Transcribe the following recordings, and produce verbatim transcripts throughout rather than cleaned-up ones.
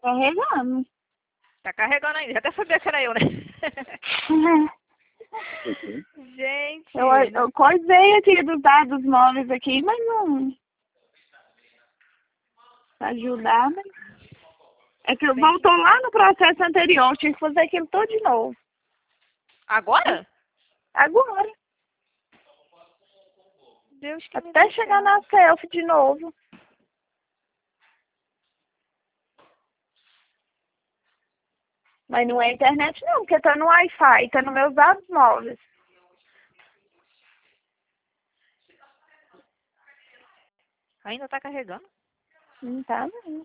carregando. Tá carregando ainda. Já até sabia que era eu, né? Gente. Eu, eu coisei aqui dos dados móveis aqui, mas não... Pra ajudar, mas... É que voltou lá no processo anterior. Tinha que fazer aquilo tudo de novo. Agora? Agora. Deus que me Até deu chegar céu. na selfie de novo. Mas não é internet não, porque tá no Wi-Fi, tá nos meus dados móveis. Ainda tá carregando? Não tá não.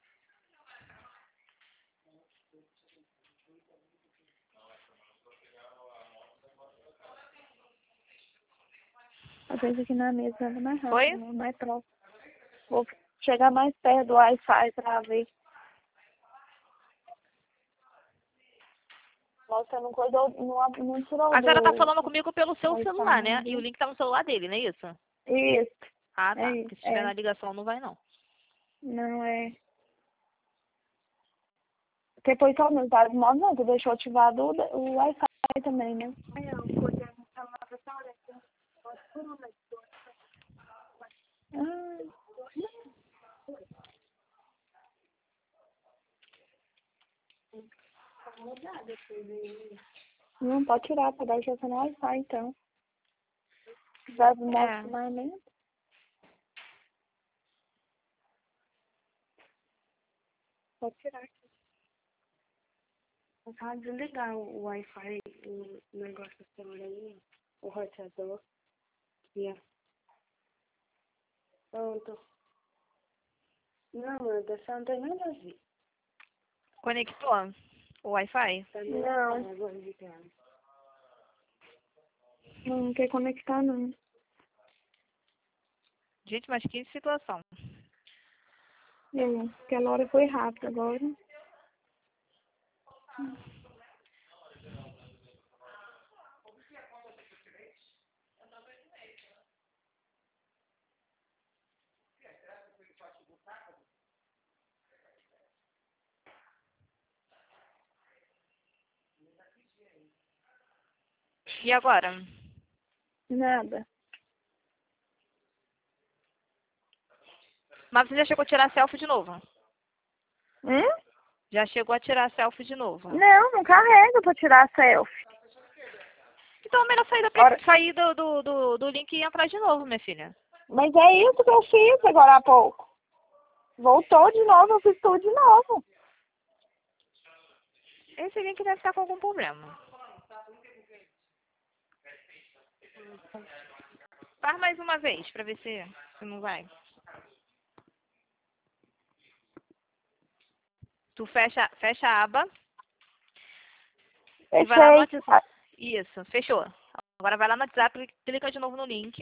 Às vezes aqui na mesa é mais rápido, Foi? né? Mais próximo. Vou chegar mais perto do Wi-Fi pra ver. Nossa, não coisou, não, não tirou A senhora tá do falando comigo pelo seu Wi-Fi, celular, né? não, E o viu? link tá no celular dele, não é isso? Isso, Ah, é tá. isso, Porque se estiver é. na ligação não vai, não. Não é. Porque foi só meus dados móveis, não, tu deixou ativado o, o Wi-Fi também, né? Ah, não, pode tirar, pode dar já no Wi-Fi, então. Dados móveis É. mais nem. Pode tirar aqui. Só desligar o Wi-Fi, o negócio do celular aí, o roteador. E é. Pronto. Não, dessa não tem nada a ver. Conectou o Wi-Fi? Tá Não. agora ligando. Não, não quer conectar, não. Gente, mas que situação. É, aquela hora foi rápido agora. E agora? Nada. Mas você já chegou a tirar selfie de novo? Hum? Já chegou a tirar selfie de novo? Não, não carrega pra tirar selfie. Então é melhor sair, da, Ora, sair do, do, do, do link e entrar de novo, minha filha. mas é isso que eu fiz agora há pouco. Voltou de novo, eu fiz tudo de novo. Esse link deve estar com algum problema. Faz mais uma vez pra ver se, se não vai. Tu fecha, fecha a aba. E vai lá no Fechei. WhatsApp. Isso, fechou. Agora vai lá no WhatsApp, clica de novo no link.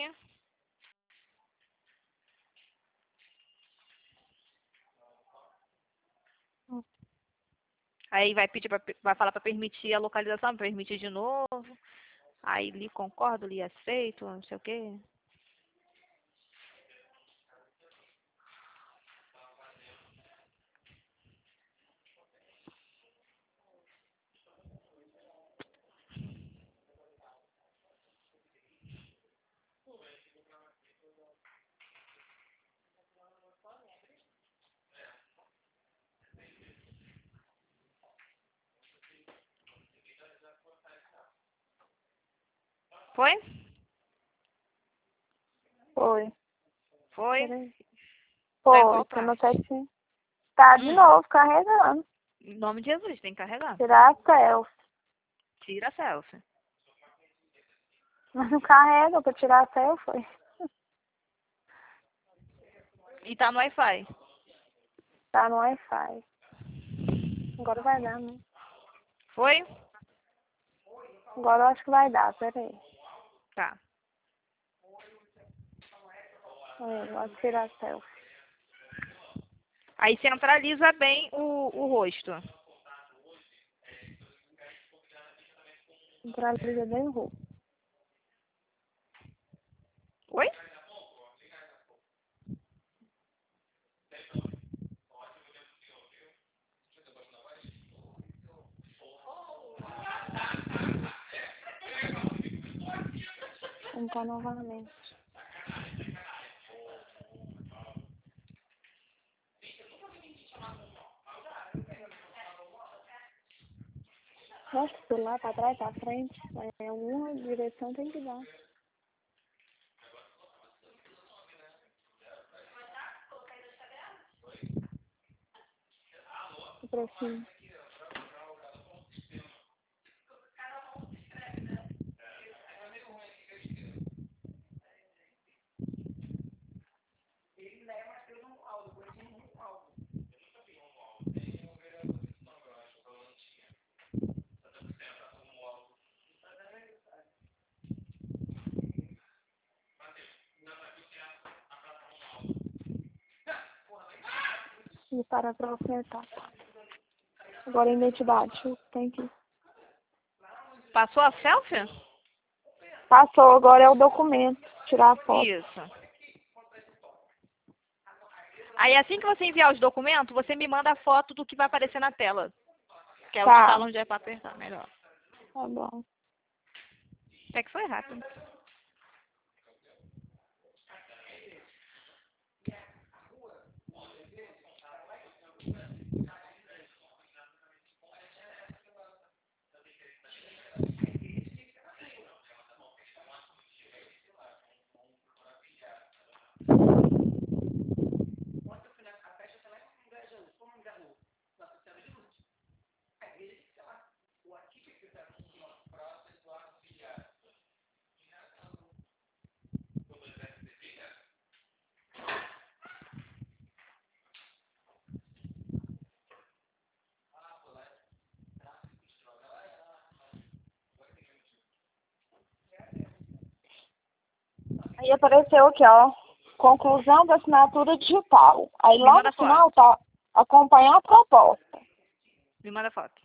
Aí vai pedir pra, vai falar para permitir a localização, permitir de novo. Aí li concordo, li aceito, não sei o quê. Foi? Foi. Foi? Peraí. Tá em Foi, qual que eu não parte? sei se... Tá de Hum, novo, carregando. em nome de Jesus, tem que carregar. Tirar a selfie. Tira a selfie. Mas não carrega pra tirar a selfie. E tá no Wi-Fi. Tá no Wi-Fi. Agora vai dar, né? Foi? Agora eu acho que vai dar, peraí. Tá. Aí, vou tirar a selfie. Aí centraliza bem o, o rosto. Centraliza bem o rosto. Oi? tentar novamente. Mostra o celular pra trás, pra frente. Em alguma direção tem que dar. E pra cima. E para pra ofertar. Agora a identidade. Tem que... Passou a selfie? Passou, agora é o documento. Tirar a foto. Isso. Aí assim que você enviar os documentos, você me manda a foto do que vai aparecer na tela. Que é o Tá. estalo onde é pra apertar, melhor. Tá bom. Até que foi rápido. Aí apareceu aqui, ó. Conclusão da assinatura digital. Aí Me lá manda no final foto. tá acompanhar a proposta. Me manda foto.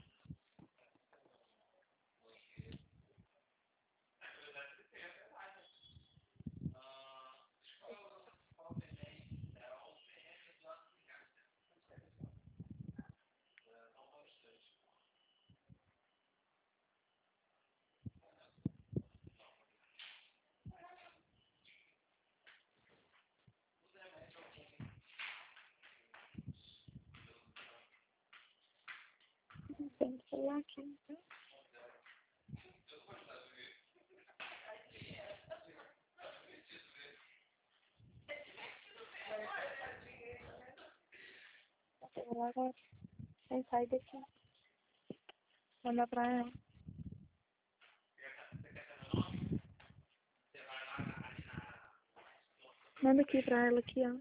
Tem que falar aqui. Agora, sem sair daqui. Manda pra ela. Manda aqui pra ela, aqui, ó.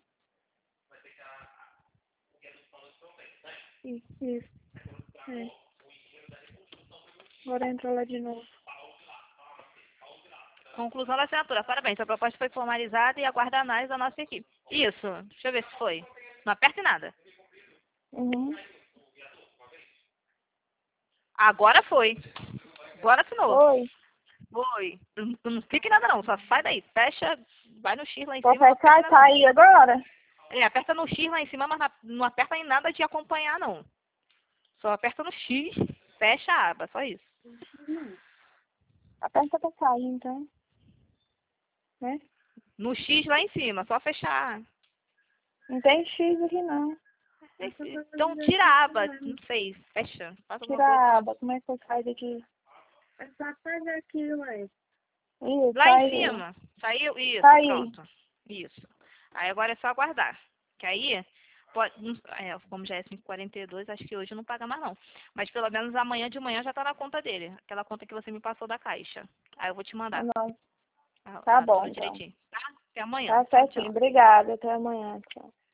Isso, isso. É. Agora entra lá de novo. Conclusão da assinatura. Parabéns, a proposta foi formalizada e aguarda a análise da nossa equipe. Isso. Deixa eu ver se foi. Não aperte nada. Uhum. Agora foi. Agora assinou. Oi. Foi. Não, não fique nada não, só sai daí. Fecha, vai no X lá em Vou cima. Não fechar aperta e nada, não. sair agora? É, aperta no X lá em cima, mas na- não aperta em nada de acompanhar, não. Só aperta no X, fecha a aba, só isso. Aperta pra sair, então. Né? No X lá em cima, só fechar. Não tem X aqui, não. Então tira a aba, não sei, fecha. Faz alguma Tira coisa. a aba. Como é que eu saio daqui? É só fazer aquilo aí. Isso, Lá saiu. em cima. Saiu? Isso, Saiu. pronto. Isso. Aí agora é só aguardar. Que aí, pode, não- é, como já é cinco e quarenta e dois, acho que hoje não paga mais não. Mas pelo menos amanhã de manhã já tá na conta dele. Aquela conta que você me passou da caixa. Aí eu vou te mandar. Não. Ah, Tá ah, bom, tudo então. direitinho. Tá? Até amanhã. Tá Tchau, certinho. tchau. Obrigada. Até amanhã. Tchau.